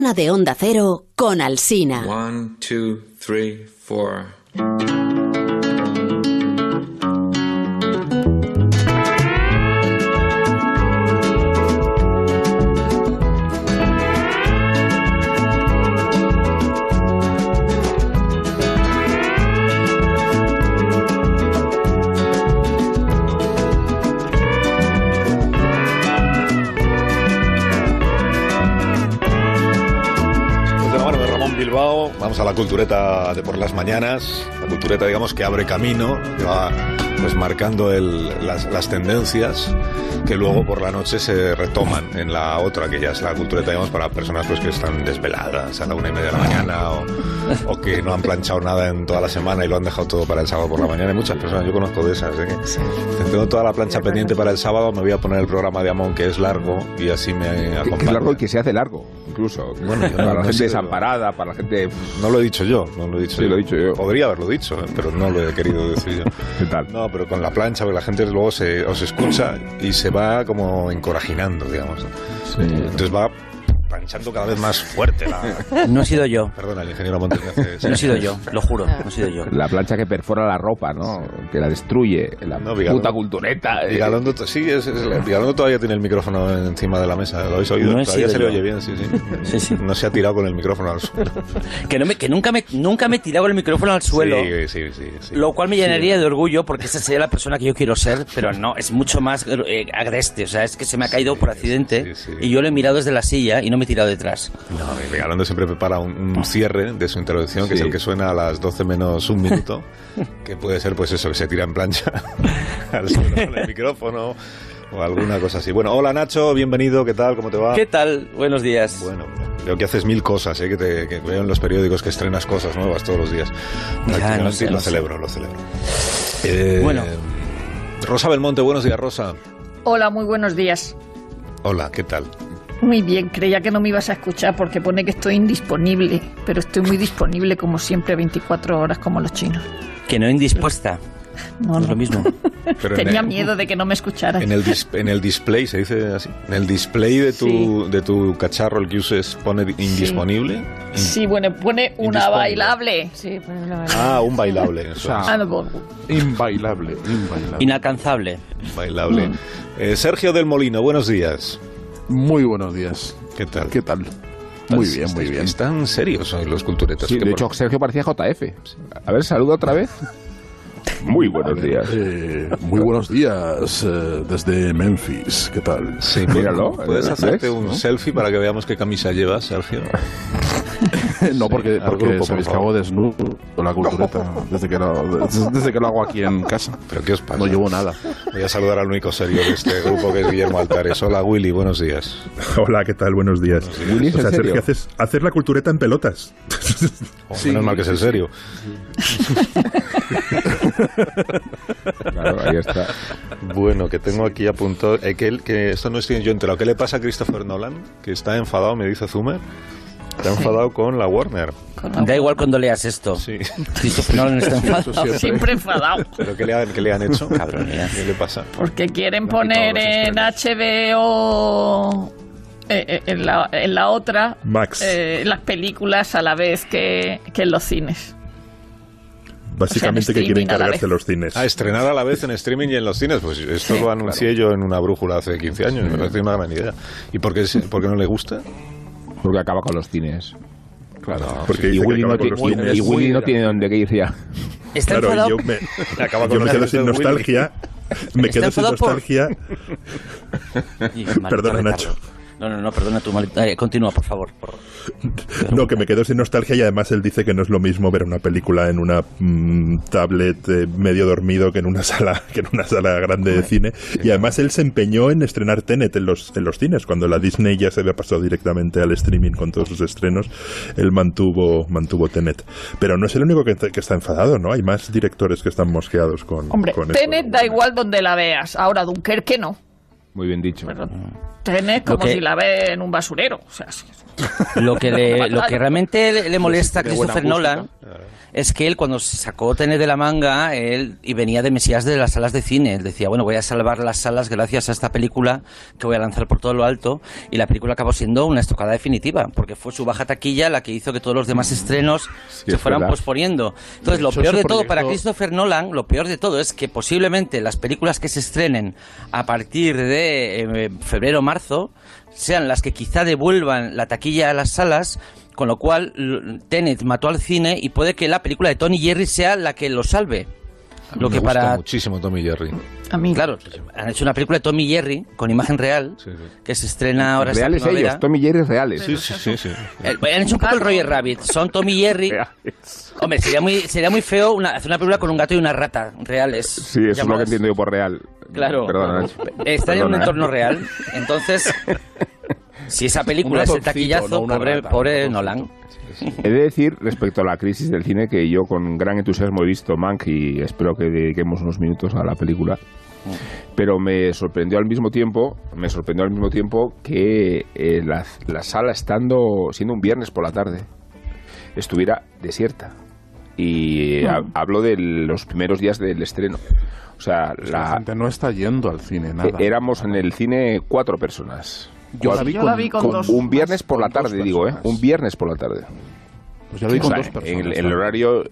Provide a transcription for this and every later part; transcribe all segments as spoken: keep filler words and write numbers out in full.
De Onda Cero con Alsina. One, two, three, four. Vamos a la cultureta de por las mañanas, la cultureta, digamos, que abre camino, que va pues marcando el, las, las tendencias que luego por la noche se retoman en la otra, que ya es la cultureta, digamos, para personas pues que están desveladas a la una y media de la mañana o, o que no han planchado nada en toda la semana y lo han dejado todo para el sábado por la mañana. Hay muchas personas, yo conozco de esas, ¿eh? Que tengo toda la plancha pendiente para el sábado, me voy a poner el programa de Amón, que es largo, y así me acompaña. Que es largo y que se hace largo, incluso. Bueno, yo, para no, la gente desamparada, para la gente... No lo he dicho yo, no lo he dicho sí, yo. lo he dicho yo. Podría haberlo dicho, pero no lo he querido decir yo. ¿Qué tal? No, pero con la plancha, porque la gente luego se, os escucha y se va como encorajinando, digamos. Sí. Entonces va planchando cada vez más fuerte la... No he sido yo. Perdona, el ingeniero Montes me hace... No he sido yo, lo juro, no he sido yo. La plancha que perfora la ropa, ¿no? Que la destruye, la no, Vigalondo, puta cultureta. Eh. Vigalondo, sí, es, es, Vigalondo todavía tiene el micrófono encima de la mesa, ¿lo habéis oído? No todavía se le yo. oye bien, sí, sí. sí, sí. No se ha tirado con el micrófono al suelo. Que, no me, que nunca, me, nunca me he tirado con el micrófono al suelo. Sí, sí, sí. sí. Lo cual me llenaría sí. de orgullo, porque esa sería la persona que yo quiero ser, pero no, es mucho más eh, agreste, o sea, es que se me ha caído sí, por accidente sí, sí. y yo lo he mirado desde la silla y no me he tirado detrás. No, Vigalondo siempre prepara un, un cierre de su intervención, que sí. es el que suena a las doce menos un minuto, que puede ser pues eso, que se tira en plancha al suelo con el micrófono o alguna cosa así. Bueno, hola Nacho, bienvenido, ¿qué tal? ¿Cómo te va? ¿Qué tal? Buenos días. Bueno, veo que haces mil cosas, ¿eh? que, te, que veo en los periódicos que estrenas cosas nuevas todos los días. Ya, no sé, lo no celebro, sé. lo celebro. Eh, bueno. Rosa Belmonte, buenos días, Rosa. Hola, muy buenos días. Hola, ¿qué tal? Muy bien, creía que no me ibas a escuchar porque pone que estoy indisponible, pero estoy muy disponible como siempre, veinticuatro horas como los chinos. Que no indispuesta. No, no. Es lo mismo. Pero Tenía el, miedo de que no me escucharas. En el, dis, en el display, se dice así. En el display de tu, sí. de tu cacharro, el que uses, pone inddisponible. Sí, In, sí bueno, pone una bailable. Sí, pone una bailable. Ah, un bailable. Eso ah, no, inbailable, inbailable. Inalcanzable. Bailable. Mm. Eh, Sergio del Molino, buenos días. Muy buenos días. ¿Qué tal? ¿Qué tal? Muy bien, muy bien. Están serios hoy los culturetas. Sí, de por... hecho, Sergio parecía J F. A ver, saluda otra vez. Muy buenos días. Eh, muy buenos días eh, desde Memphis. ¿Qué tal? Sí, míralo. ¿Puedes hacerte un ¿no? selfie para que veamos qué camisa llevas, Sergio? No, porque, sí, porque grupo, sabéis que hago desnudo con la cultureta no. desde, que lo, desde, desde que lo hago aquí en casa. ¿Pero qué os pasa? No llevo nada. Voy a saludar al único serio de este grupo, que es Guillermo Altares. Hola, Willy, buenos días. Hola, ¿qué tal? Buenos días. Buenos días. Willy, ¿es o sea, en serio? Sergio, haces, hacer la cultureta en pelotas. Oh, sí, menos mal que es en serio. Claro, ahí está. Bueno, que tengo aquí apuntado eh, que, que esto no estoy yo enterado. ¿Qué le pasa a Christopher Nolan? Que está enfadado, me dice Zumer. Está enfadado con la Warner. Con la... Da igual cuando leas esto. Sí. Christopher Nolan está enfadado. Siempre. Siempre enfadado. ¿Pero qué le han, qué le han hecho? Cabronía. ¿Qué le pasa? Porque quieren poner en H B O... Eh, en, la, en la otra Max. Eh, las películas a la vez que, que en los cines. Básicamente, o sea, que quieren cargarse los cines. Ah, estrenar a la vez en streaming y en los cines. Pues esto sí, lo anuncié claro. yo en una brújula hace quince años. Me parece una gran idea. ¿Y por qué, por qué no le gusta? Porque acaba con los cines. Claro. Porque y Willy, no, tiene, y, y Willy no tiene dónde ir ya. Está claro, enfadado. yo me, acaba con yo me quedo sin nostalgia. Me quedo sin nostalgia. Por... Perdona, Nacho. No, no, no, perdona tu mal... Eh, continúa, por favor. Por... No, que me quedo sin nostalgia y además él dice que no es lo mismo ver una película en una mmm, tablet eh, medio dormido que en una sala que en una sala grande de cine. Sí. Y además él se empeñó en estrenar Tenet en los, en los cines. Cuando la Disney ya se había pasado directamente al streaming con todos sus estrenos, él mantuvo, mantuvo Tenet. Pero no es el único que, que está enfadado, ¿no? Hay más directores que están mosqueados con, Hombre, con Tenet esto. Da igual donde la veas. Ahora, Dunkerque no. Muy bien dicho. Pero Tenet como que... si la ves en un basurero. O sea, sí. Lo que, le, lo que realmente le, le molesta a Christopher Nolan es que él, cuando se sacó Tenet de la manga, él y venía de Mesías de las salas de cine. Él decía, bueno, voy a salvar las salas gracias a esta película que voy a lanzar por todo lo alto. Y la película acabó siendo una estocada definitiva, porque fue su baja taquilla la que hizo que todos los demás estrenos sí, se fueran verdad. posponiendo. Entonces, de lo peor de todo para Christopher Nolan, lo peor de todo es que posiblemente las películas que se estrenen a partir de eh, febrero o marzo sean las que quizá devuelvan la taquilla a las salas, con lo cual Tenet mató al cine y puede que la película de Tom y Jerry sea la que lo salve. A mí lo me que gusta para muchísimo Tom y Jerry. A mí, claro, han hecho una película de Tom y Jerry con imagen real, sí, sí. que se estrena ahora esta primavera. Reales ellos, Tom y Jerry reales. Sí, sí, sí, sí. Eh, han hecho un poco el Roger Rabbit, son Tom y Jerry. Hombre, sería muy sería muy feo una, hacer una película con un gato y una rata reales. Sí, eso llamadas. Es lo que entiendo yo por real. Claro. Perdona, Están en un entorno real, entonces si esa película es el taquillazo, no pobre, rata, pobre no, Nolan. He de decir, respecto a la crisis del cine, que yo con gran entusiasmo he visto Mank y espero que dediquemos unos minutos a la película, pero me sorprendió al mismo tiempo, me sorprendió al mismo tiempo que eh, la, la sala, estando siendo un viernes por la tarde, estuviera desierta. Y ha, hablo de los primeros días del estreno. O sea, pues la, la gente no está yendo al cine, nada. Eh, éramos en el cine cuatro personas. Yo la vi con, la vi con, con dos, un viernes por la tarde, digo, ¿eh? Un viernes por la tarde. Pues yo la vi con o sea, dos personas. En el, el horario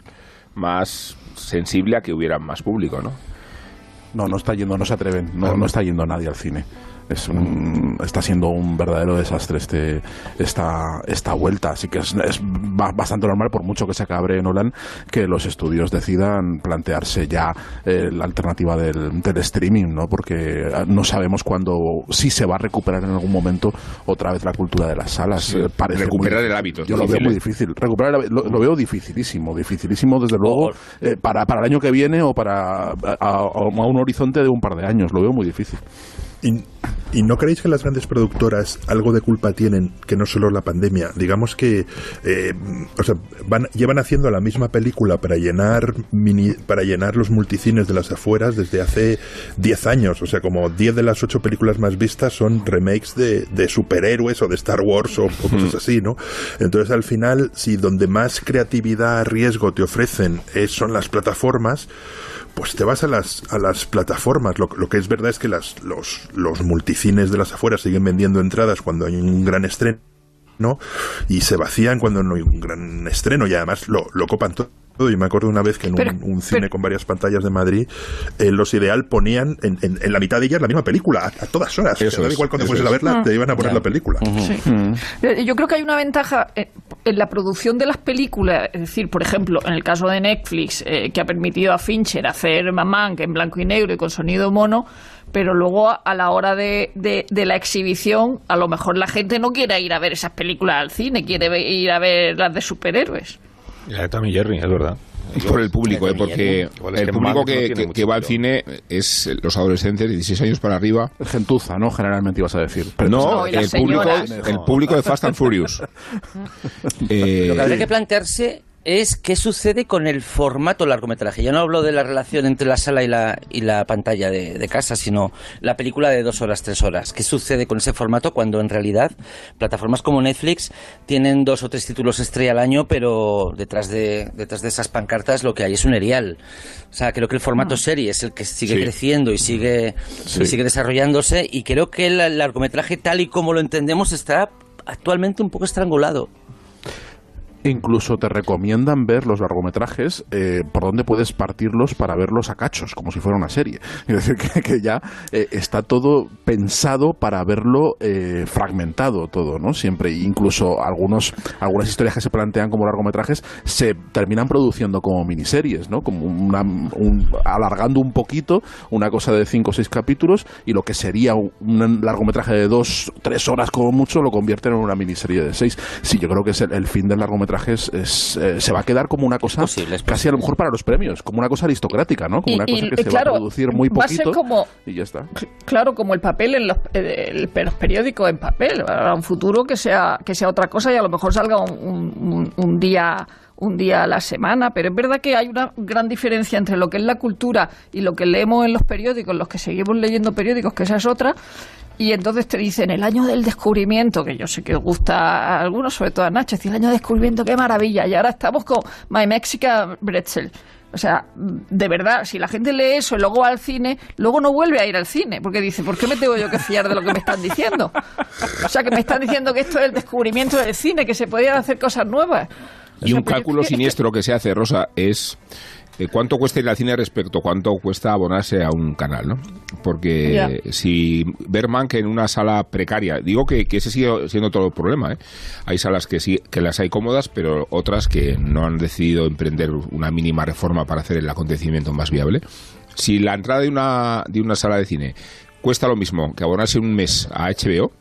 más sensible a que hubiera más público, ¿no? No, no está yendo, no se atreven, no, no está yendo nadie al cine. Es un, está siendo un verdadero desastre este esta esta vuelta, así que es, es bastante normal, por mucho que se acabe Nolan, que los estudios decidan plantearse ya eh, la alternativa del, del streaming, ¿no? Porque no sabemos cuándo, si se va a recuperar en algún momento otra vez la cultura de las salas. Sí, parece recuperar muy, el hábito. Yo lo veo muy difícil. Recuperar el, lo, lo veo dificilísimo, dificilísimo desde luego eh, para, para el año que viene o para a, a, a un horizonte de un par de años. Lo veo muy difícil. ¿Y, ¿Y no creéis que las grandes productoras algo de culpa tienen, que no solo la pandemia? Digamos que eh, o sea, van, llevan haciendo la misma película para llenar mini, para llenar los multicines de las afueras desde hace diez años. O sea, como diez de las ocho películas más vistas son remakes de, de superhéroes o de Star Wars o, o cosas así, ¿no? Entonces, al final, si donde más creatividad, riesgo te ofrecen es, son las plataformas, pues te vas a las a las plataformas. Lo, lo que es verdad es que las, los, los multicines de las afueras siguen vendiendo entradas cuando hay un gran estreno, ¿no? Y se vacían cuando no hay un gran estreno, y además lo, lo copan todo. Yo me acuerdo una vez que en pero, un, un cine pero, con varias pantallas de Madrid, eh, Los Ideal ponían en, en, en la mitad de ellas la misma película, a, a todas horas. Eso es, igual cuando eso fueses es. a verla, ah, te iban a poner ya. la película. Uh-huh. Sí. Uh-huh. Yo creo que hay una ventaja en la producción de las películas, es decir, por ejemplo, en el caso de Netflix, eh, que ha permitido a Fincher hacer Mank en blanco y negro y con sonido mono, pero luego a la hora de, de, de la exhibición, a lo mejor la gente no quiere ir a ver esas películas al cine, quiere ir a ver las de superhéroes. La de Tom y Jerry, es verdad. Por el público, ¿eh? Porque es que el público que, no que, que va al cine es los adolescentes de dieciséis años para arriba. Gentuza, ¿no? Generalmente ibas a decir. Pero no, no el, público, el público de Fast and Furious. eh, Lo que habría que plantearse es qué sucede con el formato largometraje. Ya no hablo de la relación entre la sala y la, y la pantalla de, de casa, sino la película de dos horas, tres horas. ¿Qué sucede con ese formato cuando en realidad plataformas como Netflix tienen dos o tres títulos estrella al año, pero detrás de, detrás de esas pancartas lo que hay es un erial? O sea, creo que el formato serie es el que sigue sí. creciendo y sigue, sí. y sigue desarrollándose, y creo que el largometraje tal y como lo entendemos está actualmente un poco estrangulado. Incluso te recomiendan ver los largometrajes eh, por donde puedes partirlos para verlos a cachos, como si fuera una serie. Es decir, que, que ya eh, está todo pensado para verlo eh, fragmentado todo, ¿no? Siempre, incluso algunos algunas historias que se plantean como largometrajes se terminan produciendo como miniseries, ¿no? Como una, un, alargando un poquito una cosa de cinco o seis capítulos, y lo que sería un, un largometraje de dos, tres horas como mucho lo convierten en una miniserie de seis. Sí, yo creo que es el, el fin del largometraje. Es, es, eh, se va a quedar como una cosa es posible, es posible. Casi a lo mejor para los premios, como una cosa aristocrática, ¿no? Como y, una cosa y, que se claro, va a producir muy poquito como, y ya está. Claro, como el papel en los, el, los periódicos en papel, a un futuro que sea que sea otra cosa, y a lo mejor salga un, un, un día un día a la semana, pero es verdad que hay una gran diferencia entre lo que es la cultura y lo que leemos en los periódicos, los que seguimos leyendo periódicos, que esa es otra. y entonces te dicen el año del descubrimiento, que yo sé que os gusta a algunos, sobre todo a Nacho, es decir, el año del descubrimiento, qué maravilla, y ahora estamos con My Mexican Pretzel. O sea, de verdad, si la gente lee eso y luego va al cine, luego no vuelve a ir al cine, porque dice, ¿por qué me tengo yo que fiar de lo que me están diciendo? O sea, que me están diciendo que esto es el descubrimiento del cine, que se podían hacer cosas nuevas. O y sea, un cálculo siniestro que... que se hace, Rosa, es eh, cuánto cuesta ir al cine respecto a cuánto cuesta abonarse a un canal, ¿no? Porque yeah. si ver Mank en una sala precaria, digo que, que ese sigue siendo todo el problema, ¿eh? Hay salas que sí, que las hay cómodas, pero otras que no han decidido emprender una mínima reforma para hacer el acontecimiento más viable. Si la entrada de una, de una sala de cine cuesta lo mismo que abonarse un mes a H B O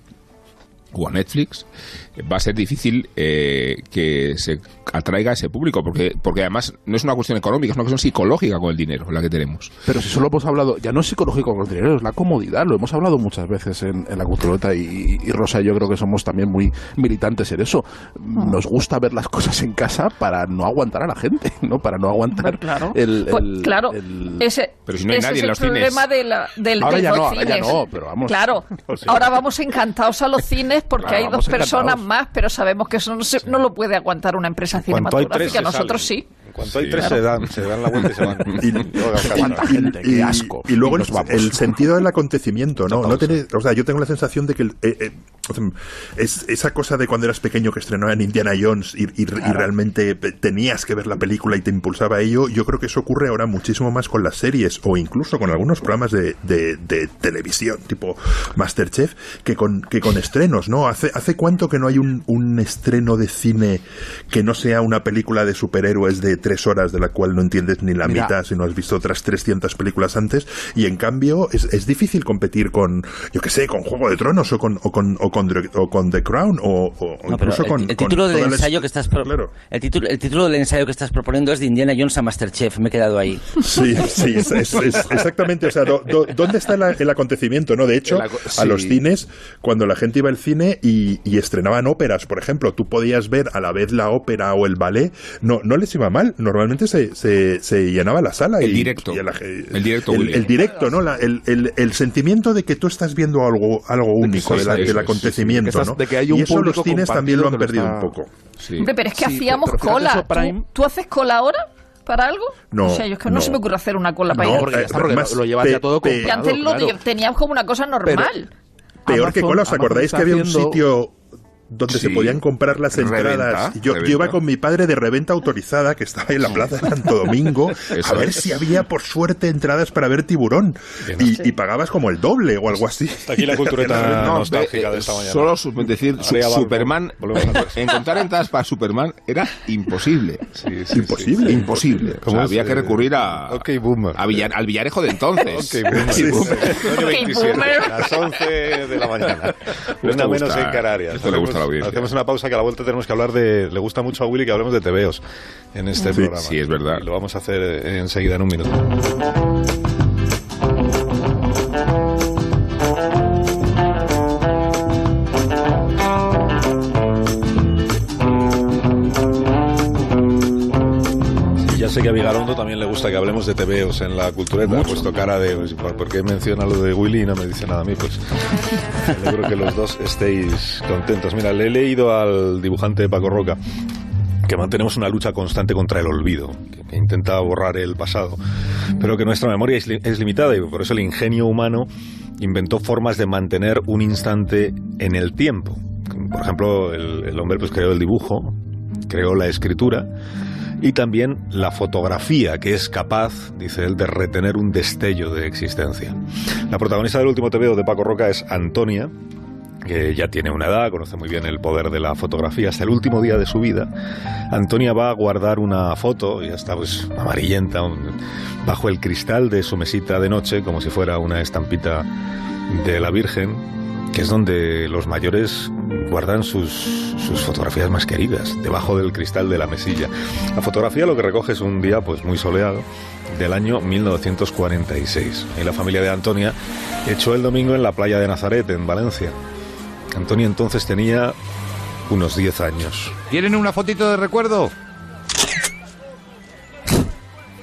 o a Netflix, va a ser difícil eh, que se atraiga a ese público, porque porque además no es una cuestión económica, es una cuestión psicológica con el dinero la que tenemos. Pero si solo hemos hablado, ya no es psicológico con el dinero, es la comodidad, lo hemos hablado muchas veces en, en la cultureta, y, y Rosa y yo creo que somos también muy militantes en eso. Nos gusta ver las cosas en casa para no aguantar a la gente, ¿no? Para no aguantar claro. el, el, pues, claro, el... ese, pero si no hay ese nadie es en los el cines. problema de la, del, ahora de ya los no, ahora cines. ya no, pero vamos. Claro, ahora vamos encantados a los cines porque claro, hay dos personas encantados. más, pero sabemos que eso no, se, no lo puede aguantar una empresa cinematográfica. Nosotros sí. En cuanto hay Sí, tres claro. se dan, se dan la vuelta y se van. Y, ¿Cuánta gente? y- Qué asco. y luego Y el, nos vamos. el sentido del acontecimiento, ¿no? Una no pausa. tener, o sea, yo tengo la sensación de que el, eh, eh, o sea, es esa cosa de cuando eras pequeño que estrenaban Indiana Jones y, y- y realmente tenías que ver la película y te impulsaba a ello. Yo creo que eso ocurre ahora muchísimo más con las series o incluso con algunos programas de, de- de televisión tipo MasterChef que con que con estrenos, ¿no? Hace hace cuánto que no hay un, un estreno de cine que no sea una película de superhéroes de tres horas de la cual no entiendes ni la Mira. mitad si no has visto otras trescientas películas antes, y en cambio es, es difícil competir con, yo qué sé, con Juego de Tronos o con o con o con, The- o con The Crown o, o No, pero incluso el, con el con título del todas las- ensayo que estás pro- claro. el título el título del ensayo que estás proponiendo es de Indiana Jones a MasterChef. Me he quedado ahí. Sí, sí, es, es- es exactamente, o sea, do- do- ¿dónde está la- el acontecimiento? No, de hecho, El aco- a los sí. cines, cuando la gente iba al cine y, y estrenaban óperas, por ejemplo, tú podías ver a la vez la ópera o el ballet, no, no les iba mal, normalmente se, se, se llenaba la sala. El y, directo. y a la- El directo, el, Willy. el directo, ¿no? La- el, el, el sentimiento de que tú estás viendo algo, algo único sí, de la- eso del es, acontecimiento, sí, sí, sí. ¿no? De que hay un y eso los público cines también lo han compartido que perdido no un está- poco. Sí. Hombre, pero es que Sí, hacíamos pero fíjate, cola. eso Prime- ¿Tú, tú haces cola ahora para algo? No, O sea, yo es que no, no. se me ocurre hacer una cola para No, ir. porque ya eh, está, porque más lo, lo llevas pe- ya todo pe- Y comprado, antes lo claro. teníamos como una cosa normal. Peor que Amazon- cola, ¿os acordáis Amazon que había un está haciendo- sitio donde Sí. se podían comprar las Reventa, entradas? Yo, yo reventa. iba con mi padre de reventa autorizada, que estaba en la plaza de Santo Domingo, Eso a ver es. si había por suerte entradas para ver Tiburón. Y, y pagabas como el doble o algo así. Hasta aquí la cultureta No, nostálgica ve, de esta mañana. Solo su- decir su- María Balbo, Superman, volvemos a ver. encontrar entradas para Superman era imposible. Sí, sí, Imposible. Imposible. O ¿Cómo sea, es? había que recurrir a, Ok, boomer. a Villar- al Villarejo de entonces. Ok, boomer. Sí, sí. Año veintisiete, boomer. las once de la mañana. Esto Una le menos gusta- en Canarias. esto le gusta a la Hacemos- audiencia. Hacemos una pausa que a la vuelta tenemos que hablar de... Le gusta mucho a Willy que hablemos de tebeos en este Sí, programa. sí, es verdad. Y lo vamos a hacer eh, enseguida en un minuto. Ya sé que a Vigarondo también le gusta que hablemos de tebeos en la cultureta. Ha puesto cara de, pues, ¿por por qué menciona lo de Willy y no me dice nada a mí? Pues me alegro que los dos estéis contentos. Mira, le he leído al dibujante Paco Roca que mantenemos una lucha constante contra el olvido, que, que intenta borrar el pasado, pero que nuestra memoria es, li- es limitada y por eso el ingenio humano inventó formas de mantener un instante en el tiempo. Por ejemplo, el, el hombre pues creó el dibujo, creó la escritura y también la fotografía, que es capaz, dice él, de retener un destello de existencia. La protagonista del último tebeo de Paco Roca es Antonia, que ya tiene una edad, conoce muy bien el poder de la fotografía. Hasta el último día de su vida, Antonia va a guardar una foto, ya está pues amarillenta, un- bajo el cristal de su mesita de noche, como si fuera una estampita de la Virgen, que es donde los mayores guardan sus, sus fotografías más queridas, debajo del cristal de la mesilla. La fotografía lo que recoge es un día pues muy soleado del año mil novecientos cuarenta y seis. Y la familia de Antonia echó el domingo en la playa de Nazaret, en Valencia. Antonia entonces tenía unos diez años. ¿Quieren una fotito de recuerdo? Con el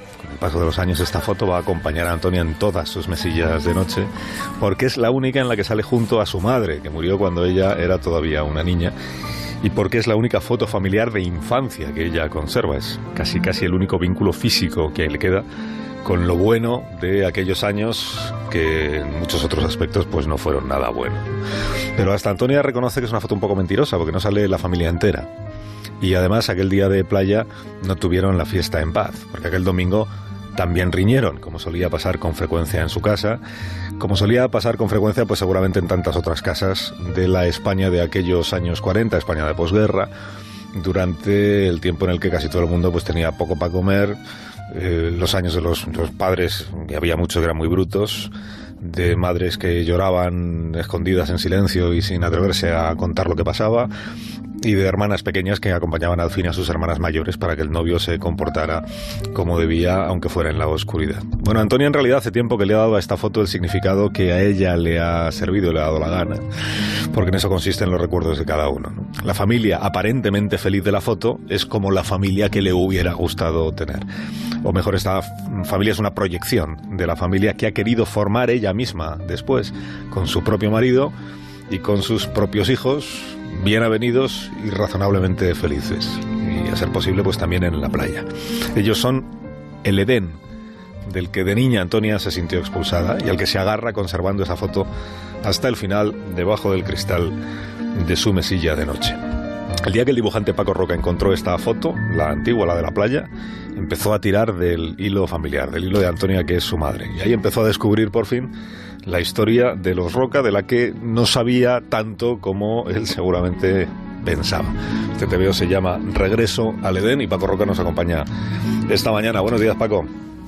paso de los años esta foto va a acompañar a Antonia en todas sus mesillas de noche, porque es la única en la que sale junto a su madre, que murió cuando ella era todavía una niña, y porque es la única foto familiar de infancia que ella conserva. Es casi casi el único vínculo físico que le queda con lo bueno de aquellos años que en muchos otros aspectos pues no fueron nada buenos. Pero hasta Antonia reconoce que es una foto un poco mentirosa, porque no sale la familia entera. Y además aquel día de playa no tuvieron la fiesta en paz, porque aquel domingo también riñeron, como solía pasar con frecuencia en su casa, como solía pasar con frecuencia pues seguramente en tantas otras casas de la España de aquellos años cuarenta, España de posguerra, durante el tiempo en el que casi todo el mundo pues tenía poco para comer, eh, los años de los, los padres, y había muchos que eran muy brutos, de madres que lloraban escondidas en silencio y sin atreverse a contar lo que pasaba, y de hermanas pequeñas que acompañaban al fin a sus hermanas mayores para que el novio se comportara como debía, aunque fuera en la oscuridad. Bueno, Antonia en realidad hace tiempo que le ha dado a esta foto el significado que a ella le ha servido y le ha dado la gana, porque en eso consisten los recuerdos de cada uno, ¿no? La familia aparentemente feliz de la foto es como la familia que le hubiera gustado tener. O mejor, esta familia es una proyección de la familia que ha querido formar ella misma después, con su propio marido y con sus propios hijos, bien avenidos y razonablemente felices, y a ser posible pues también en la playa. Ellos son el Edén del que de niña Antonia se sintió expulsada y al que se agarra conservando esa foto hasta el final debajo del cristal de su mesilla de noche. El día que el dibujante Paco Roca encontró esta foto, la antigua, la de la playa, empezó a tirar del hilo familiar, del hilo de Antonia, que es su madre, y ahí empezó a descubrir por fin la historia de los Roca, de la que no sabía tanto como él seguramente pensaba. Este tebeo se llama Regreso al Edén y Paco Roca nos acompaña esta mañana. Buenos días, Paco.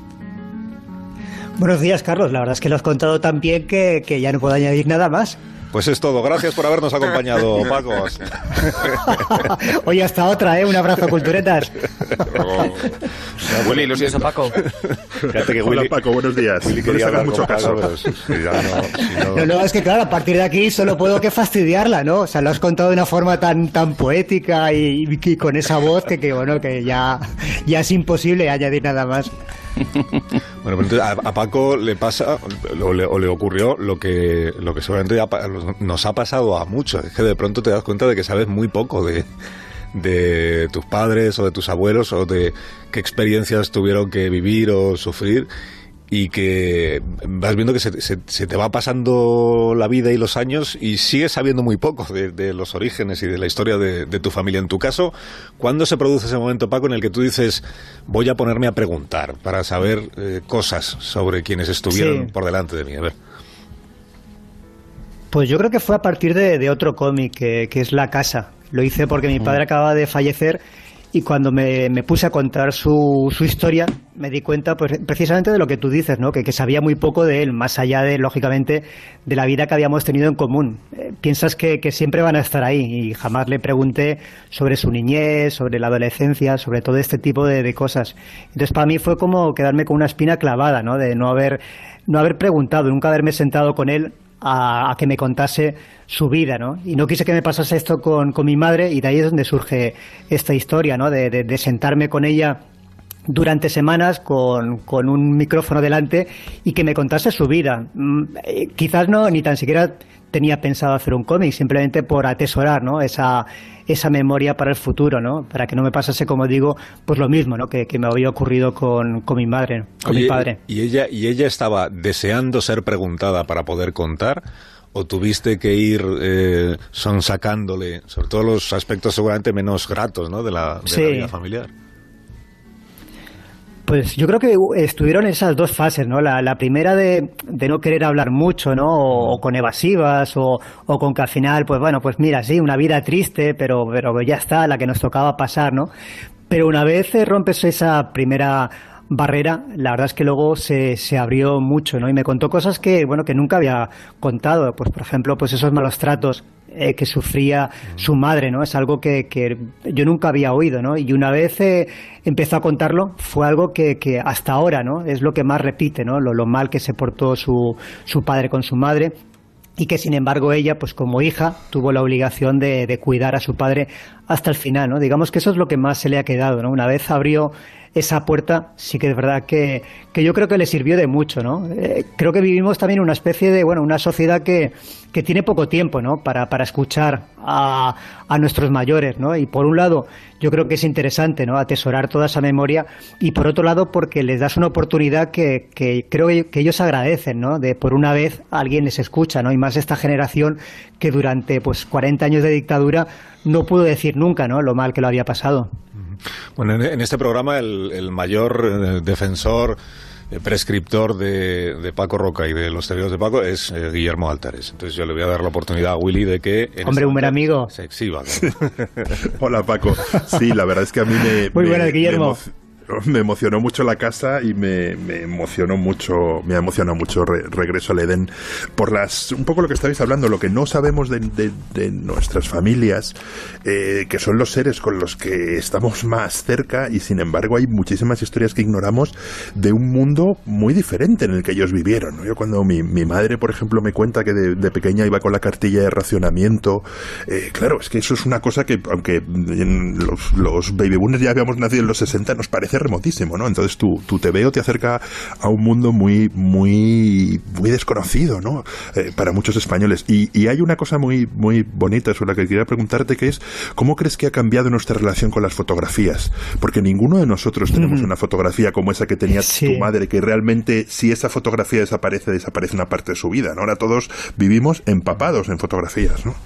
Buenos días, Carlos. La verdad es que lo has contado tan bien que, que ya no puedo añadir nada más. Pues es todo. Gracias por habernos acompañado, Paco. Oye, hasta otra, ¿eh? Un abrazo, culturetas. Oh. Willy, lo siento, Paco. Fíjate que Willy, hola, Paco, buenos días. Willy quería hablar mucho caso. Pero si, si ya no, si no... no, no, es que claro, a partir de aquí solo puedo que fastidiarla, ¿no? O sea, lo has contado de una forma tan tan poética y, y con esa voz que, que bueno, que ya, ya es imposible añadir nada más. Bueno, pero entonces a, a Paco le pasa o le, o le ocurrió lo que lo que seguramente ya nos ha pasado a muchos, es que de pronto te das cuenta de que sabes muy poco de, de tus padres o de tus abuelos o de qué experiencias tuvieron que vivir o sufrir, y que vas viendo que se, se, se te va pasando la vida y los años y sigues sabiendo muy poco de, de los orígenes y de la historia de, de tu familia. En tu caso, ¿cuándo se produce ese momento, Paco, en el que tú dices voy a ponerme a preguntar para saber eh, cosas sobre quienes estuvieron sí. por delante de mí? A ver. Pues yo creo que fue a partir de, de otro cómic, que, que es La Casa. Lo hice porque mi padre acababa de fallecer. Y cuando me, me puse a contar su, su historia, me di cuenta pues precisamente de lo que tú dices, ¿no? Que, que sabía muy poco de él, más allá de, lógicamente, de la vida que habíamos tenido en común. Eh, piensas que, que siempre van a estar ahí, y jamás le pregunté sobre su niñez, sobre la adolescencia, sobre todo este tipo de, de cosas. Entonces, para mí fue como quedarme con una espina clavada, ¿no? De no haber, no haber preguntado, nunca haberme sentado con él A, a que me contase su vida, ¿no? Y no quise que me pasase esto con, con mi madre, y de ahí es donde surge esta historia, ¿no? De, de, de sentarme con ella durante semanas con, con un micrófono delante y que me contase su vida. Eh, quizás no, ni tan siquiera tenía pensado hacer un cómic, simplemente por atesorar, ¿no? Esa, esa memoria para el futuro, ¿no? Para que no me pasase, como digo, pues lo mismo, ¿no? Que, que me había ocurrido con, con mi madre, con Oye, mi padre. ¿y ella, ¿Y ella estaba deseando ser preguntada para poder contar? ¿O tuviste que ir eh, sonsacándole, sobre todo los aspectos seguramente menos gratos, ¿no? de la, de sí. la vida familiar? Pues yo creo que estuvieron esas dos fases, ¿no? La, la primera de, de no querer hablar mucho, ¿no? O, o con evasivas, o, o con que al final, pues bueno, pues mira, sí, una vida triste, pero, pero ya está, la que nos tocaba pasar, ¿no? Pero una vez rompes esa primera barrera, la verdad es que luego se, se abrió mucho, ¿no? Y me contó cosas que, bueno, que nunca había contado, pues por ejemplo, pues esos malos tratos eh, que sufría su madre, ¿no? Es algo que, que yo nunca había oído, ¿no? Y una vez eh, empezó a contarlo, fue algo que, que hasta ahora, ¿no? Es lo que más repite, ¿no? Lo, lo mal que se portó su, su padre con su madre. Y que sin embargo ella, pues como hija, tuvo la obligación de, de cuidar a su padre hasta el final, ¿no? Digamos que eso es lo que más se le ha quedado, ¿no? Una vez abrió esa puerta, sí que es verdad que, que yo creo que le sirvió de mucho, ¿no? Eh, creo que vivimos también una especie de, bueno, una sociedad que, que tiene poco tiempo, ¿no? Para, para escuchar a, a nuestros mayores, ¿no? Y por un lado, yo creo que es interesante, ¿no? Atesorar toda esa memoria, y por otro lado, porque les das una oportunidad que, que creo que ellos agradecen, ¿no? De por una vez alguien les escucha, ¿no? Y más esta generación que durante, pues, cuarenta años de dictadura no pudo decir nunca, ¿no? Lo mal que lo había pasado. Bueno, en, en este programa el, el mayor eh, defensor, eh, prescriptor de, de Paco Roca y de los tebeos de Paco es eh, Guillermo Altares. Entonces yo le voy a dar la oportunidad a Willy de que... Hombre, un buen amigo. Se exhiba. Hola, Paco. Sí, la verdad es que a mí me... Muy me, buenas, Guillermo. Me me emocionó mucho la casa y me, me emocionó mucho me ha emocionado mucho re, Regreso al Edén por las un poco lo que estabais hablando, lo que no sabemos de, de, de nuestras familias, eh, que son los seres con los que estamos más cerca, y sin embargo hay muchísimas historias que ignoramos de un mundo muy diferente en el que ellos vivieron, ¿no? Yo cuando mi, mi madre, por ejemplo, me cuenta que de, de pequeña iba con la cartilla de racionamiento, eh, claro, es que eso es una cosa que, aunque en los, los baby boomers ya habíamos nacido en los sesenta, nos parece remotísimo, ¿no? Entonces tu, tu T V O te acerca a un mundo muy muy muy desconocido, ¿no? Eh, para muchos españoles. Y, y hay una cosa muy muy bonita sobre la que quería preguntarte, que es ¿cómo crees que ha cambiado nuestra relación con las fotografías? Porque ninguno de nosotros tenemos mm. una fotografía como esa que tenía sí. tu madre, que realmente, si esa fotografía desaparece, desaparece una parte de su vida, ¿no? Ahora todos vivimos empapados en fotografías, ¿no?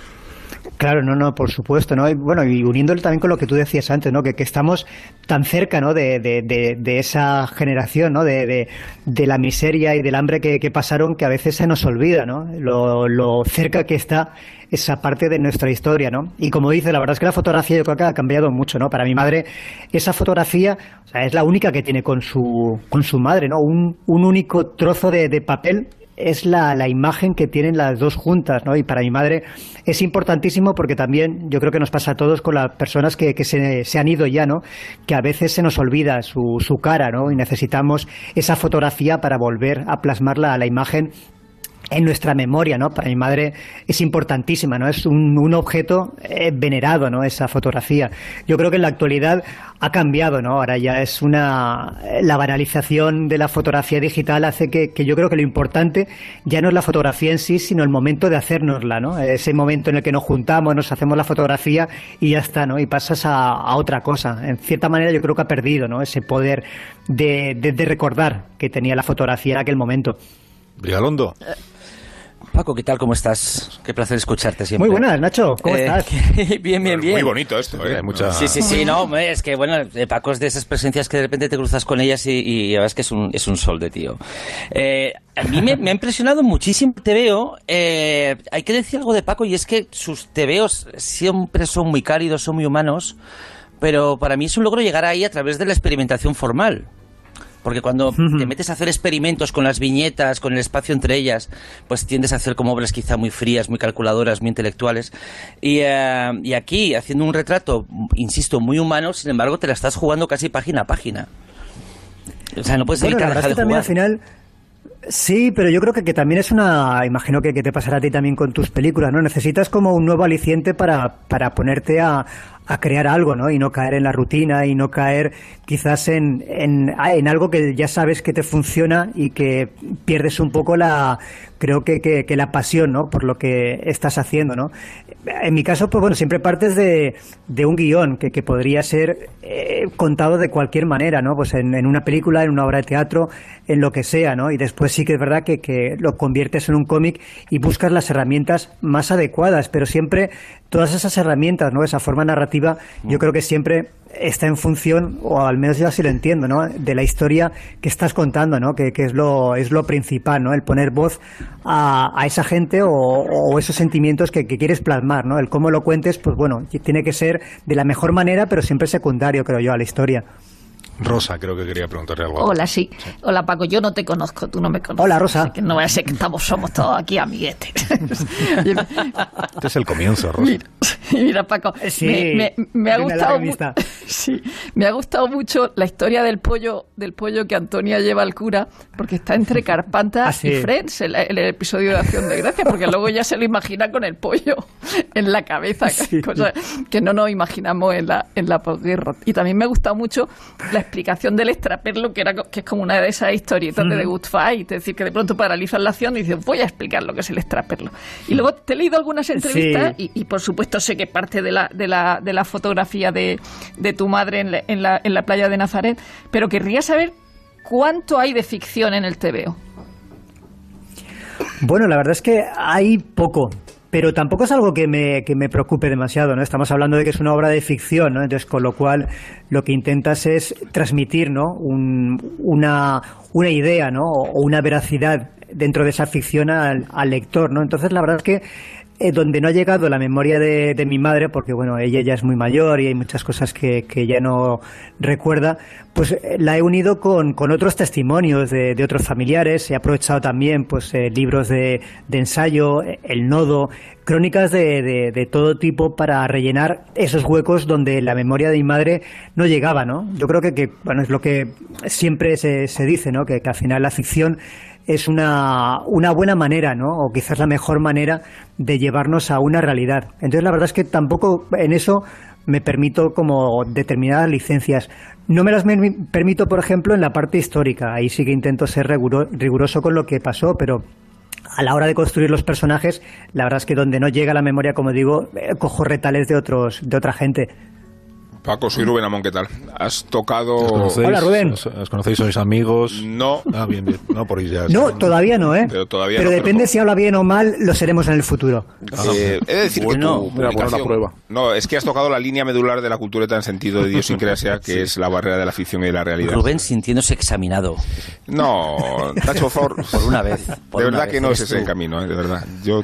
Claro, no, no, por supuesto, ¿no? Y bueno, y uniéndolo también con lo que tú decías antes, ¿no? Que, que estamos tan cerca, ¿no? De, de, de, de esa generación, ¿no? De, de, de la miseria y del hambre que, que pasaron, que a veces se nos olvida, ¿no? Lo, lo cerca que está esa parte de nuestra historia, ¿no? Y como dice, la verdad es que la fotografía yo creo que ha cambiado mucho, ¿no? Para mi madre, esa fotografía, o sea, es la única que tiene con su, con su madre, ¿no? Un, un único trozo de, de papel es la, la imagen que tienen las dos juntas, ¿no? Y para mi madre es importantísimo porque también yo creo que nos pasa a todos con las personas que, que se, se han ido ya, ¿no? Que a veces se nos olvida su, su cara, ¿no? Y necesitamos esa fotografía para volver a plasmarla a la imagen en nuestra memoria, ¿no? Para mi madre es importantísima, ¿no? Es un, un objeto eh, venerado, ¿no? Esa fotografía. Yo creo que en la actualidad ha cambiado, ¿no? Ahora ya es una... La banalización de la fotografía digital hace que, que yo creo que lo importante ya no es la fotografía en sí, sino el momento de hacérnosla, ¿no? Ese momento en el que nos juntamos, nos hacemos la fotografía y ya está, ¿no? Y pasas a, a otra cosa. En cierta manera yo creo que ha perdido, ¿no? Ese poder de, de, de recordar que tenía la fotografía en aquel momento. Vigalondo. Paco, ¿qué tal? ¿Cómo estás? Qué placer escucharte siempre. Muy buenas, Nacho. ¿Cómo eh, estás? Bien, bien, bien. Muy bonito esto, ¿eh? Mucha... Sí, sí, sí. No, es que, bueno, Paco es de esas presencias que de repente te cruzas con ellas y, y ya ves que es un, es un sol de tío. Eh, a mí me, me ha impresionado muchísimo T V O. Eh, hay que decir algo de Paco, y es que sus T V Os siempre son muy cálidos, son muy humanos, pero para mí es un logro llegar ahí a través de la experimentación formal. Porque cuando uh-huh. te metes a hacer experimentos con las viñetas, con el espacio entre ellas, pues tiendes a hacer como obras quizá muy frías, muy calculadoras, muy intelectuales. Y, uh, y aquí, haciendo un retrato, insisto, muy humano, sin embargo, te la estás jugando casi página a página. O sea, no puedes bueno, evitar dejar de también jugar. Al final... Sí, pero yo creo que, que también es una... Imagino que, que te pasará a ti también con tus películas, ¿no? Necesitas como un nuevo aliciente para, para ponerte a, a crear algo, ¿no? Y no caer en la rutina y no caer quizás en, en, en algo que ya sabes que te funciona y que pierdes un poco la... Creo que, que, que la pasión, ¿no? Por lo que estás haciendo, ¿no? En mi caso, pues bueno, siempre partes de, de un guión que, que podría ser eh, contado de cualquier manera, ¿no? Pues en, en una película, en una obra de teatro, en lo que sea, ¿no? Y después sí que es verdad que, que lo conviertes en un cómic y buscas las herramientas más adecuadas, pero siempre todas esas herramientas, ¿no? Esa forma narrativa, yo creo que siempre está en función, o al menos yo así lo entiendo, ¿no? De la historia que estás contando, ¿no? Que, que es lo es lo principal, ¿no? El poner voz a, a esa gente o, o esos sentimientos que, que quieres plasmar, ¿no? El cómo lo cuentes, pues bueno, tiene que ser de la mejor manera, pero siempre secundario, creo yo, a la historia. Rosa, creo que quería preguntarle algo. Hola, sí. sí. Hola, Paco. Yo no te conozco, tú no me conoces. Hola, Rosa. Que no voy a ser que estamos, somos todos aquí amiguetes. Este es el comienzo, Rosa. Mira, mira Paco, sí, me, me, me ha gustado. Sí, me ha gustado mucho la historia del pollo del pollo que Antonia lleva al cura, porque está entre Carpanta ah, sí. y Friends en, en el episodio de Acción de Gracia, porque luego ya se lo imagina con el pollo en la cabeza, sí. Cosa que no nos imaginamos en la en la posguerra. Y también me ha gustado mucho la explicación del extraperlo, que era que es como una de esas historietas mm. de The Good Fight, es decir, que de pronto paralizan la acción y dicen, voy a explicar lo que es el extraperlo. Y luego te he leído algunas entrevistas sí. y, y por supuesto sé que parte de la de la de la fotografía de, de tu madre en la, en la en la playa de Nazaret, pero querría saber cuánto hay de ficción en el T V O. Bueno, la verdad es que hay poco, pero tampoco es algo que me, que me preocupe demasiado, ¿no? Estamos hablando de que es una obra de ficción, ¿no? Entonces, con lo cual, lo que intentas es transmitir, ¿no? Un, una, una idea, ¿no? O una veracidad dentro de esa ficción al, al lector, ¿no? Entonces, la verdad es que Eh, donde no ha llegado la memoria de, de mi madre, porque bueno, ella ya es muy mayor y hay muchas cosas que, que ya no recuerda, pues eh, la he unido con, con otros testimonios de, de otros familiares. He aprovechado también pues eh, libros de, de ensayo, El Nodo, crónicas de, de, de todo tipo para rellenar esos huecos donde la memoria de mi madre no llegaba, ¿no? Yo creo que, que bueno, es lo que siempre se, se dice, ¿no? Que, que al final la ficción es una, una buena manera, ¿no? O quizás la mejor manera de llevarnos a una realidad. Entonces, la verdad es que tampoco en eso me permito como determinadas licencias. No me las me permito, por ejemplo, en la parte histórica. Ahí sí que intento ser riguro, riguroso con lo que pasó, pero a la hora de construir los personajes, la verdad es que donde no llega la memoria, como digo, eh, cojo retales de otros, de otra gente. Paco, soy Rubén Amón, ¿qué tal? Has tocado... Hola, Rubén. ¿Os, os conocéis? ¿Sois amigos? No. Ah, bien, bien. No, por ahí ya... No, todavía no, ¿eh? Pero todavía pero no, depende pero... si habla bien o mal, lo seremos en el futuro. Eh, he de decir bueno, que tu mira, publicación... una prueba. No, es que has tocado la línea medular de la cultureta en sentido de idiosincrasia, que sí. es la barrera de la ficción y de la realidad. Rubén sintiéndose examinado. No, Nacho, por favor. Por una vez. Por de verdad vez que no es ese tú. el camino, ¿eh? De verdad. Yo...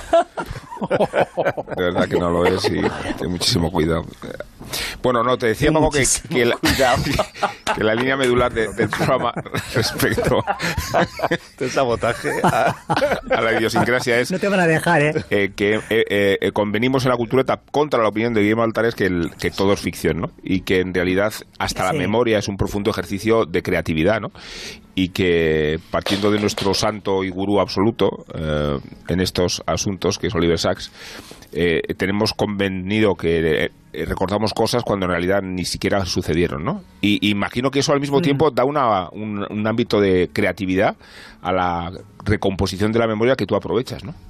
De verdad que no lo es y ten muchísimo cuidado. Bueno, no, te decía, Paco, que, que, la, que la línea medular de, del programa respecto de sabotaje a, a la idiosincrasia es... No te van a dejar, ¿eh? eh que eh, eh, convenimos en la cultureta contra la opinión de Guillermo Altares que, el, que todo es ficción, ¿no? Y que en realidad hasta la sí. memoria es un profundo ejercicio de creatividad, ¿no? Y que partiendo de nuestro santo y gurú absoluto eh, en estos asuntos, que es Oliver Sacks, eh, tenemos convenido que eh, recordamos cosas cuando en realidad ni siquiera sucedieron, ¿no? Y, y imagino que eso al mismo mm. tiempo da una, un, un ámbito de creatividad a la recomposición de la memoria que tú aprovechas, ¿no?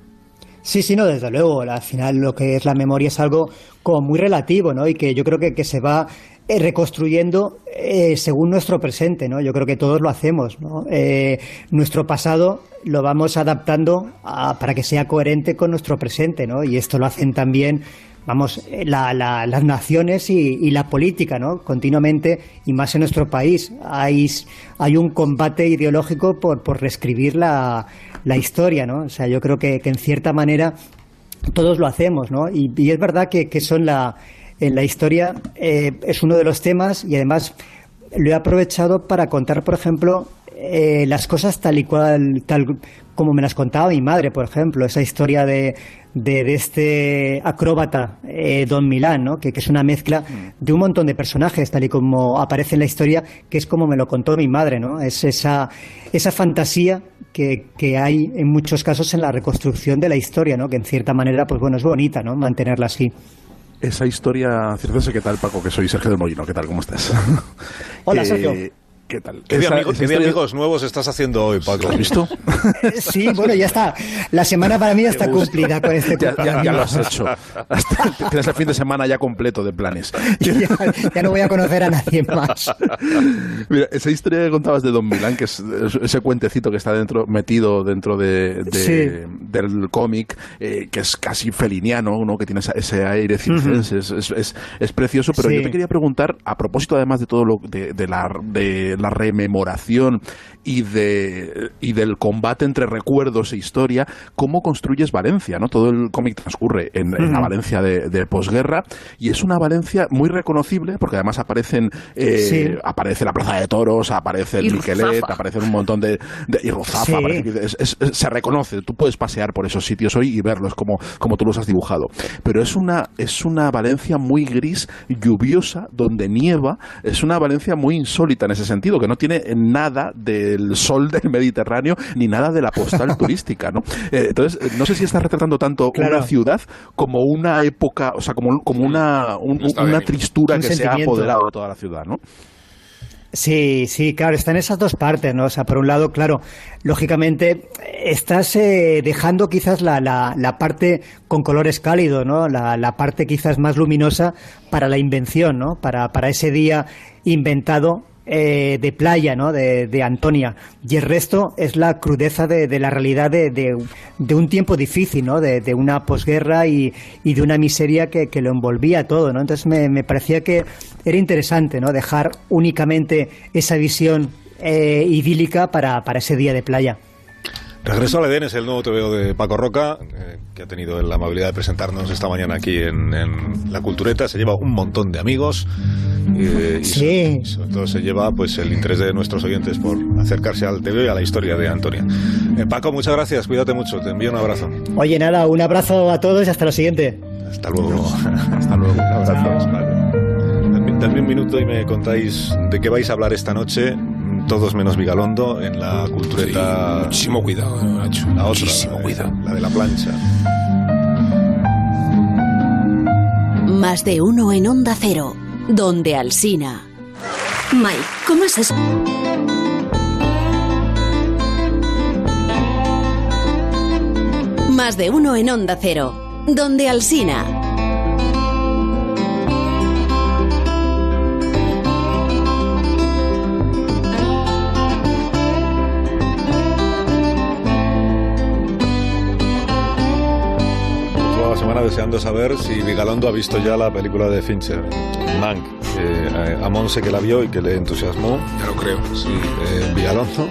Sí, sí, no, desde luego. Al final lo que es la memoria es algo como muy relativo, ¿no? Y que yo creo que, que se va eh, reconstruyendo eh, según nuestro presente, ¿no? Yo creo que todos lo hacemos, ¿no? Eh, nuestro pasado lo vamos adaptando a, para que sea coherente con nuestro presente, ¿no? Y esto lo hacen también, vamos, la, la, las naciones y, y la política, ¿no? Continuamente, y más en nuestro país, hay, hay un combate ideológico por, por reescribir la, la historia, ¿no? O sea, yo creo que, que en cierta manera todos lo hacemos, ¿no? Y, y es verdad que, que son la, en la historia eh, es uno de los temas, y además lo he aprovechado para contar, por ejemplo, eh, las cosas tal y cual, tal como me las contaba mi madre, por ejemplo, esa historia de, de, de este acróbata, eh, Don Milán, ¿no? Que, que es una mezcla de un montón de personajes, tal y como aparece en la historia, que es como me lo contó mi madre, ¿no? Es esa, esa fantasía que, que hay en muchos casos en la reconstrucción de la historia, ¿no? Que en cierta manera, pues bueno, es bonita, ¿no? Mantenerla así. Esa historia, circense, ¿qué tal, Paco? Que soy Sergio del Molino, ¿qué tal? ¿Cómo estás? Hola, eh, Sergio. ¿Qué tal? ¿Qué, esa, amigos, esa ¿qué historia... amigos nuevos estás haciendo hoy, Paco? ¿Lo has visto? Sí, bueno, ya está. La semana para mí ya está cumplida con este ya, ya, ya lo has hecho. Hasta, tienes el fin de semana ya completo de planes. Ya, ya no voy a conocer a nadie más. Mira, esa historia que contabas de Don Milán, que es ese cuentecito que está dentro, metido dentro de, de, sí. del cómic, eh, que es casi feliniano, ¿no? Que tiene ese aire circense, uh-huh. es, es, es, es precioso, pero sí. yo te quería preguntar, a propósito además de todo lo de, de, la, de la rememoración y de y del combate entre recuerdos e historia, cómo construyes Valencia, ¿no? Todo el cómic transcurre en, en la Valencia de, de posguerra, y es una Valencia muy reconocible, porque además aparecen eh, sí. aparece la Plaza de Toros, aparece el Miquelet, aparecen un montón de, de y Ruzafa, sí. aparece, es, es, se reconoce, tú puedes pasear por esos sitios hoy y verlos como, como tú los has dibujado, pero es una es una Valencia muy gris, lluviosa, donde nieva, es una Valencia muy insólita en ese sentido, que no tiene nada del sol del Mediterráneo ni nada de la postal turística, ¿no? Eh, entonces, no sé si está retratando tanto claro. una ciudad como una época, o sea, como, como una, un, una tristura un que se ha apoderado de toda la ciudad, ¿no? Sí, sí, claro, está en esas dos partes, ¿no? O sea, por un lado, claro, lógicamente estás eh, dejando quizás la, la, la parte con colores cálidos, ¿no? La, la parte quizás más luminosa para la invención, ¿no? Para, para ese día inventado eh, de playa, ¿no? De, de Antonia. Y el resto es la crudeza de, de la realidad de, de, de un tiempo difícil, ¿no? De, de una posguerra y, y de una miseria que, que lo envolvía todo, ¿no? Entonces me, me parecía que era interesante, ¿no? Dejar únicamente esa visión eh, idílica para, para ese día de playa. Regreso al Edén es el nuevo T V O de Paco Roca, eh, que ha tenido la amabilidad de presentarnos esta mañana aquí en, en La Cultureta. Se lleva un montón de amigos eh, y sí. sobre, sobre todo se lleva pues el interés de nuestros oyentes por acercarse al T V O y a la historia de Antonia. Eh, Paco, muchas gracias, cuídate mucho, te envío un abrazo. Oye, nada, un abrazo a todos y hasta lo siguiente. Hasta luego. Hasta luego. Un abrazo. Vale. Dadme un minuto y me contáis de qué vais a hablar esta noche. Todos menos Vigalondo en La Cultureta. Sí, muchísimo cuidado, Nacho. La otra, muchísimo la, cuidado. La de la plancha. Más de uno en Onda Cero, donde Alsina. Mike, ¿cómo es eso? Más de uno en Onda Cero, donde Alsina. Semana deseando saber si Vigalondo ha visto ya la película de Fincher, Mank. Eh, a Monse que la vio y que le entusiasmó. Ya lo creo. Sí. Eh, Vigalondo.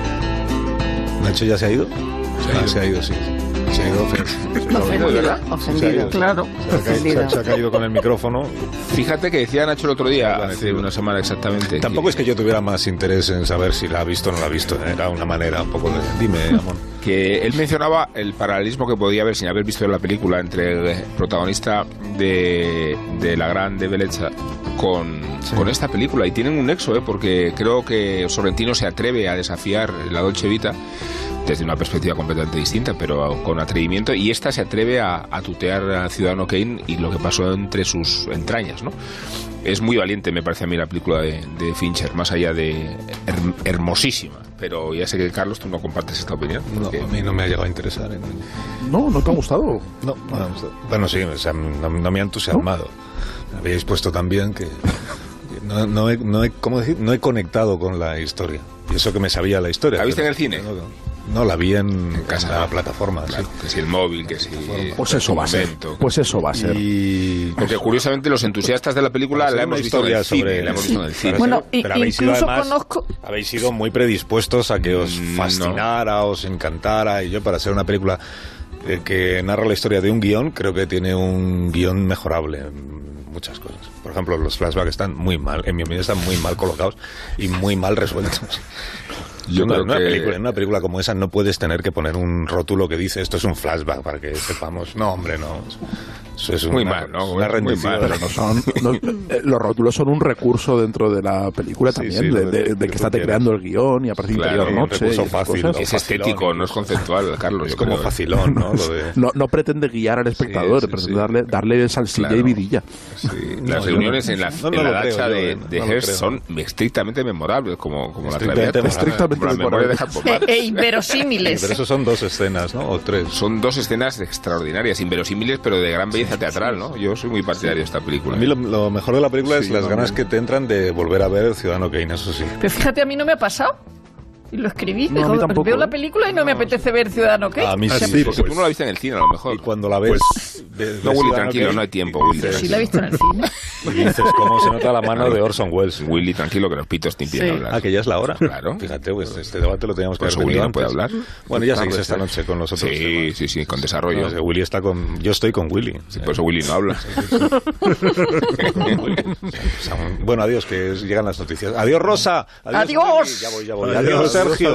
Nacho ya se ha ido. Se ha, ah, ido. se ha ido, sí. Se ha ido ofendido, ofendido, ofendido claro. Se ha, ofendido. Se, se ha caído con el micrófono. Fíjate que decía Nacho el otro día, hace una semana exactamente. Tampoco que... es que yo tuviera más interés en saber si la ha visto o no la ha visto. Era una manera un poco de... Dime, Amón. Que él mencionaba el paralelismo que podía haber sin haber visto la película entre el protagonista de, de La Grande Bellezza con, sí. con esta película, y tienen un nexo, ¿eh? Porque creo que Sorrentino se atreve a desafiar la Dolce Vita desde una perspectiva completamente distinta, pero con atrevimiento, y esta se atreve a, a tutear a Ciudadano Kane y lo que pasó entre sus entrañas, ¿no? Es muy valiente, me parece a mí, la película de, de Fincher, más allá de her, hermosísima. Pero ya sé que, Carlos, tú no compartes esta opinión. No, a mí no me ha llegado a interesar. ¿eh? No, ¿no te ha gustado? No, no bueno, sí, o sea, no, no me ha entusiasmado. ¿No? Habíais puesto también que no, no, he, no, he, ¿cómo decir? No he conectado con la historia. Y eso que me sabía la historia. ¿La viste pero, en el cine? No, no. No, la vi en, en casa, en la plataforma. Claro, sí. Que si el móvil, que si... Pues eso va a ser. Pues eso va a ser. Y... Porque curiosamente los entusiastas de la película la hemos visto en el cine. Sobre... La hemos visto en el cine. Bueno, y, pero habéis incluso sido, además, conozco... Habéis sido muy predispuestos a que os fascinara, no. os encantara. Y yo, para ser una película que narra la historia de un guión, creo que tiene un guión mejorable en muchas cosas. Por ejemplo, los flashbacks están muy mal, en mi opinión están muy mal colocados y muy mal resueltos. Yo creo en, una que... película, en una película como esa no puedes tener que poner un rótulo que dice esto es un flashback para que sepamos. No, hombre, no. Eso es muy una, mal, ¿no? Una rendición. Mal, no son, no, los rótulos son un recurso dentro de la película sí, también, sí, de, de, de, de que está creando el guión y a partir de claro, interior noche. Fácil, cosas. Es estético, no es conceptual, Carlos. Es como creo. facilón, ¿no? Lo de... no, no pretende guiar al espectador, sí, sí, pretende sí. darle, darle salsilla claro. y vidilla. Sí. Las no, reuniones no, en la, no, no en la dacha de, de Hearst son estrictamente memorables, como, como la Traviata. Estrictamente memorables. E inverosímiles. Pero eso son dos escenas, ¿no? O tres. Son dos escenas extraordinarias, inverosímiles, pero de gran belleza teatral, ¿no? Yo soy muy partidario de esta película. A mí lo, lo mejor de la película sí, es las no, ganas no. que te entran de volver a ver Ciudadano Kane, eso sí. Pero fíjate, a mí no me ha pasado. Y lo escribí. No, a mí tampoco, veo ¿eh? la película y no me apetece ver Ciudadano Kane. A mí Ah, sí, sí, porque pues, tú no la viste en el cine, a lo mejor. y cuando la ves... Pues, de- de no, Willy, Ciudadano tranquilo, Kane, no hay tiempo, y Willy. dices- Sí, la he visto en el cine. Y dices, ¿cómo se nota la mano de Orson Welles? Willy, tranquilo, que los pitos te impiden Sí. hablar. Ah, que ya es la hora. Claro. Fíjate, pues este debate lo teníamos que Por eso haber Willy tenido no puede antes. hablar. Bueno, ya No, seguís pues, esta noche con nosotros. Sí, sí, sí, con desarrollo. No, es que Willy está con... Yo estoy con Willy. Sí, por eso Willy no habla. Bueno, adiós, que llegan las noticias. Adiós, Rosa. Adiós. Willy. Ya voy, ya voy. Adiós, Adiós. Sergio.